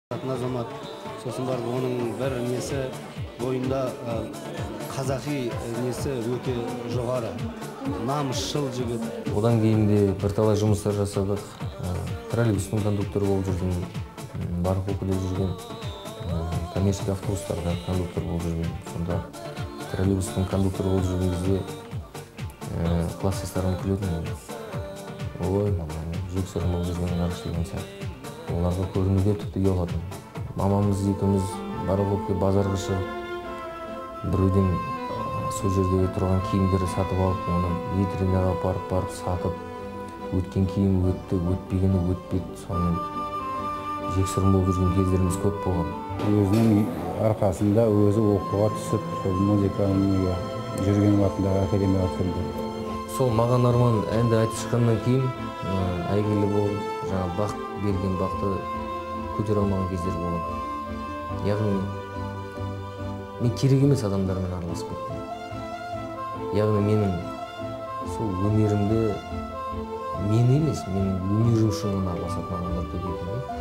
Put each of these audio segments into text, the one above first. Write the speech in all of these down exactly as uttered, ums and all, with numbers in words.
Азамат, сосын барып оның бір несі бойында қазақи несі өте жоғары, намысшыл жігіт. Одан кейін де бірталай жұмыстар жасадық. Троллейбустың кондукторы болып жүрдім, барлық оқуда жүрген, коммерческих автобустарда кондуктор болып жүрген. Сонда троллейбустың кондукторы болып жүрген кезде класстастарым күлетін. Ой, мама, жексұрын болып жүрген қарыш деген сияқты. Оларға көрінуге тіпті ұялатын. Мамамыз екеуміз барлық базарға шығып, біреуден сол жердегі тұрған киімдерді сатып алып, оны витринаға апарып барып сатып, өткен киім өтті, өтпегені өтпеді. Соның жексұрын болып жүрген кездеріміз көп болған. Өзінің арқасында өзі оқуға түсіп, сол музыкаға жүрген уақытында академияға кірді. Сол маған арман әнді айтып шыққаннан кейін әйгілі болып, жаңа бақ берген бақты көтере алмаған кездер болады. Яғни мен керек емес адамдармен араласып кеттім. Яғни менің сол өнерімді мен емес, менің өнерім үшін ғана араласатын адамдар көбейді.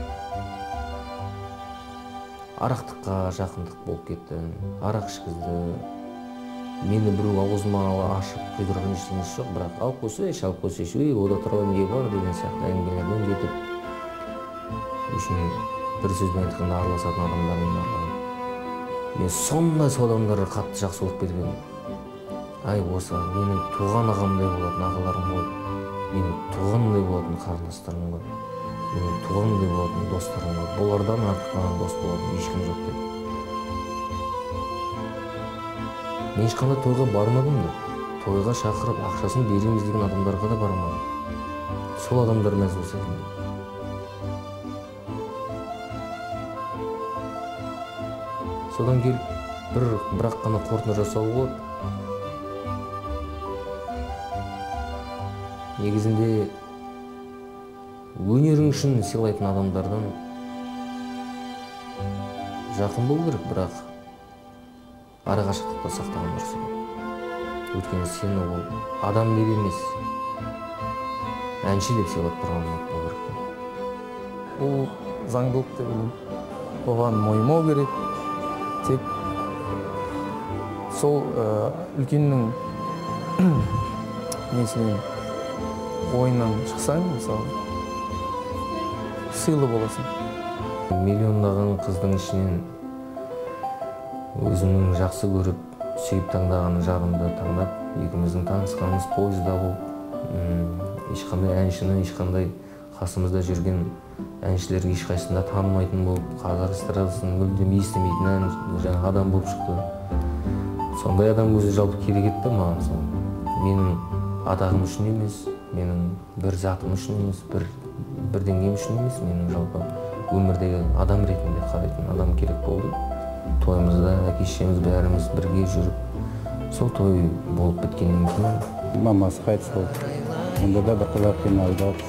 Арақтыққа жақындық болып кетті, арақ ішкізді. Мені біреу аузыма ашып құйдырған ештеңесі жоқ, бірақ алып қойсайшы, алып қойсайшы, ей, ода тұрған не бар деген сияқты әңгімелерден кетіп, үшін бір сөзбен айтқанда араласатын адамдармен араласып. Мен сондай сол адамдарға қатты жақсы болып кеткен. Ай, осы менің туған ағамдай болатын ағаларым ғой, менің туғандай болатын қарындастарым ғой, менің туғандай болатын достарым ғой. Бұлардан артық маған дос болатын ешкім жоқ деп. Мен ешқандай тойға бармадым да, тойға шақырып ақшасын береміз деген адамдарға да бармадым. Сол адамдар мәз болса екен. Содан келіп, бір бірақ қана қорытынды жасау болады. Негізінде өнерің үшін сыйлайтын адамдардан жақын болу керек, бірақ арақашықтықта сақтаған дұрыс. Өйткені сені ол адам деп емес, әнші деп сыйлап тұрған болу керек. Бұл заңдылық деп ойлаймын. Оған мойымау керек. Тек сол үлкеннің несінен ойынан шықсаң, мысалы, сыйлы боласың. Миллиондаған қыздың ішінен өзімнің жақсы көріп, сүйіп таңдаған жарымды таңдап, екеуміздің танысқанымыз пойызда болып, ешқандай әншіні, ешқандай қасымызда жүрген әншілер ешқайсында танымайтын болып, қазақ эстрадасын мүлдем естімейтін ән, жаңа адам болып шықты. Сондай адам өзі жалпы керек етті маған. Менің атағым үшін емес, менің бір затым үшін емес, бір бірдеңем үшін емес, менің жалпы өмірдегі адам ретінде қарайтын адам керек болды. Тойымызда әке-шешеміз бәріміз бірге жүріп, сол той болып біткеннен кейін мамасы қайтыс болды. Онда да бірталай қиналдық.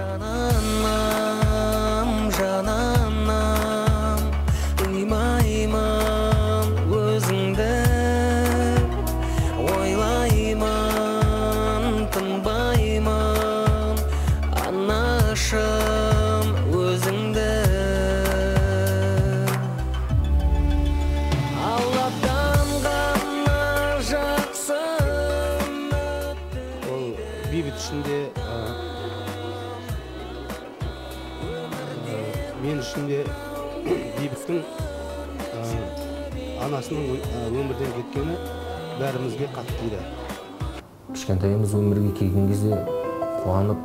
Бейбіт ішінде, мен ішінде Бейбіттің анасының өмірден кеткені бәрімізге қатты тиді. Кішкентайымыз өмірге келген кезде қуанып,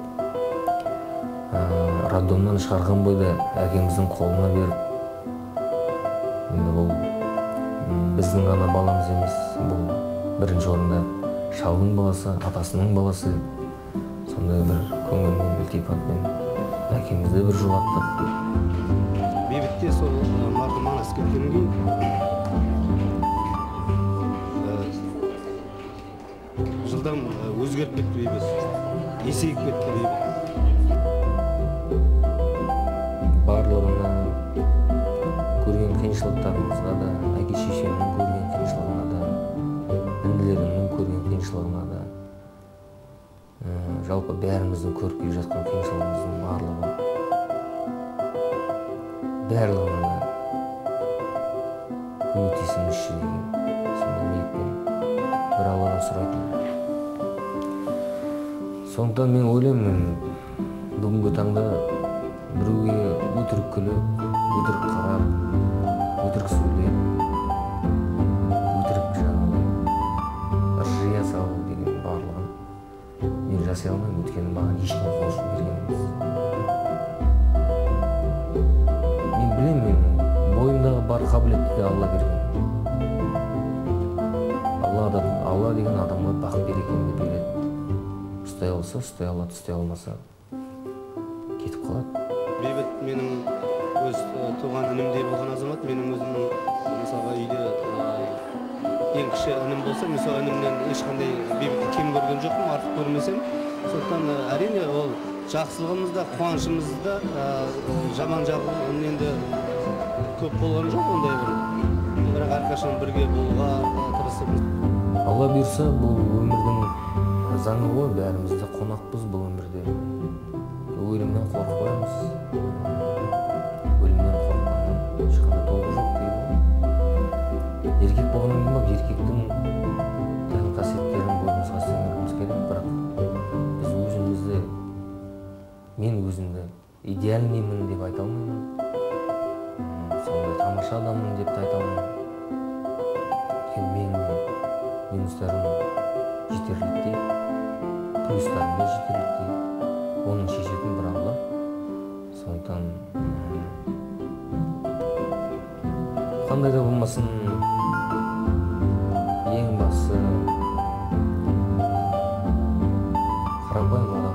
роддомнан шығарған бойда әкеміздің қолына беріп, бұл біздің ғана баламыз емес, бұл бірінші орында шалдың баласы, атасының баласы. Сондай бір көңілмен, ілтипатпен әкемізді бір жұбаттық. Бейбітте сол марқұм анасы кеткеннен кейін жылдам өзгеріп кетті Бейбіт, есейіп кетті Бейбіт. Барлығына көрген қиыншылықтарымызға да, әке-шешемнің көрген қиыншылығына да, інілерімнің көрген қиыншылығына да, жалпы бәріміздің көріп келе жатқан қиыншылығымыздың барлығы барлығына да көмектесіңізші деген сондай ниетпен бір Алладан сұрайтын. Сондықтан мен ойлаймын, бүгінгі таңда біреуге өтірік күліп, өтірік қарап, өтірік сөйлеп, өтірік жаңағы ыржия салу деген барлығын мен жасай алмаймын, өйткені маған ешкім қол ұшын берген емес. Мен білемін, мен бойымдағы бар қабілетті де Алла берген. Алла деген адамға бақ берекенді береді. Ұстай алса, ұстай алады, ұстай алмаса кетіп қалады. Бейбіт менің өз туған інімдей болған азамат. Менің өзімнің мысалға үйде ең кіші інім болса, мен сол інімнен ешқандай Бейбітті кем көрген жоқпын, артық көрмесем. Сондықтан әрине ол жақсылығымызда, қуанышымызда жаман жағы енді көп болған жоқ ондай бір. Бірақ әрқашан бірге болуға тырысып. Алла бұйырса, бұл өмірдің заңы ғой, бәрімізде қонақпыз бұл өмірде. Өлімнен қорықпаймыз. Өлімнен қорыққаннан ешқандай тобы жоқ дейді ғой. Еркек болғаннан кейін бақ, еркектің тән қасиеттерін бойымызға сіңіргіміз керек, бірақ біз өзімізді, мен өзімді идеальныймын деп айта алмаймын. Сондай тамаша адаммын деп айта алмаймын. Мен минустарым жетерліктей, плюстарым да жетерліктей. Оның шешетін бір Алла. Сондықтан қандай да болмасын, ең басы қарапайым адам